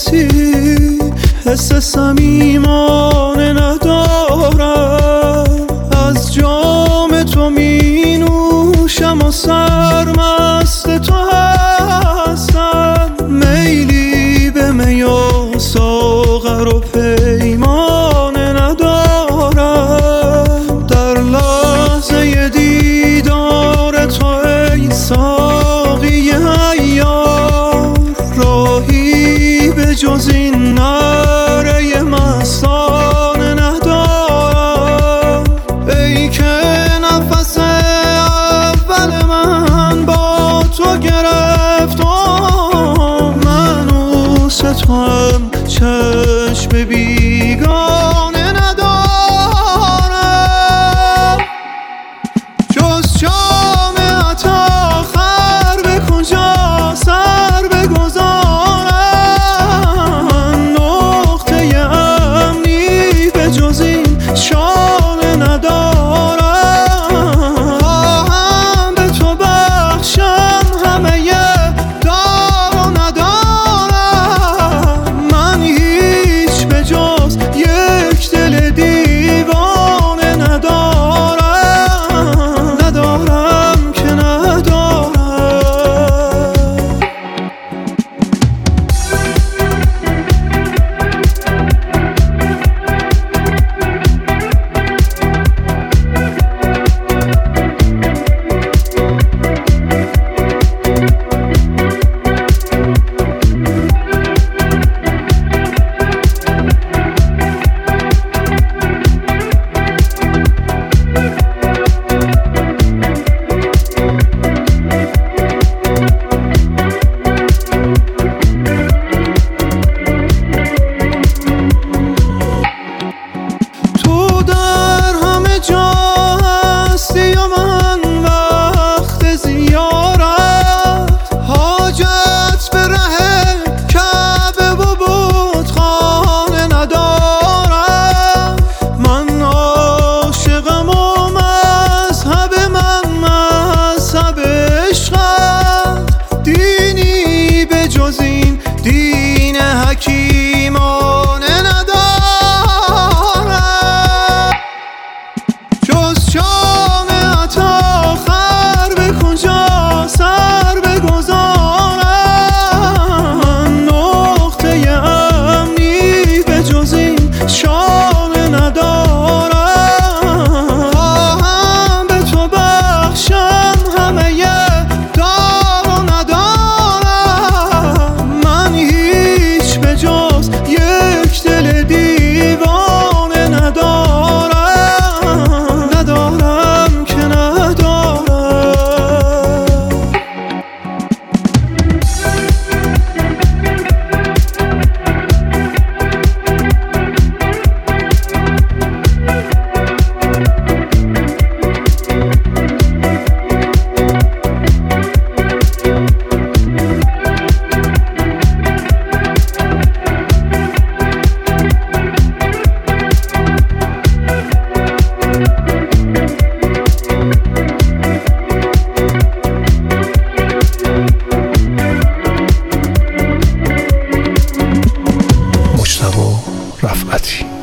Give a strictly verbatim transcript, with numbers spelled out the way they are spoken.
وقتی حس صمیمانه ندارم، از جام تو می نوشم و سرمست تو هستم. میلی به می و ساغر و پیمانه ندارم، در لحظه دیدار تو ای ساقی عیار، راهی به جز این نعره مستانه ندارم. ای که نفس اول من با تو گرفت، منوس تو هم چشم بیگانه ندارم، جز جام عطا خر به کجا سر بگذارم. نقطه امنی به جز این شانه ندارم، خواهم به تو بخشم همه دار و ندارم. من هیچ به جز یک دل دیوانه ندارم، ندارم که ندارم. دین حکیمانه ندارم، جز جام عطا خر به کجا سر بگذارم. نقطه امنی به جز این شانه ندارم، خواهم به تو بخشم همه دار و ندارم. من هیچ به جز یک دل دیوانه ندارم، ندارم که ندارم. مجتبی رفعتی.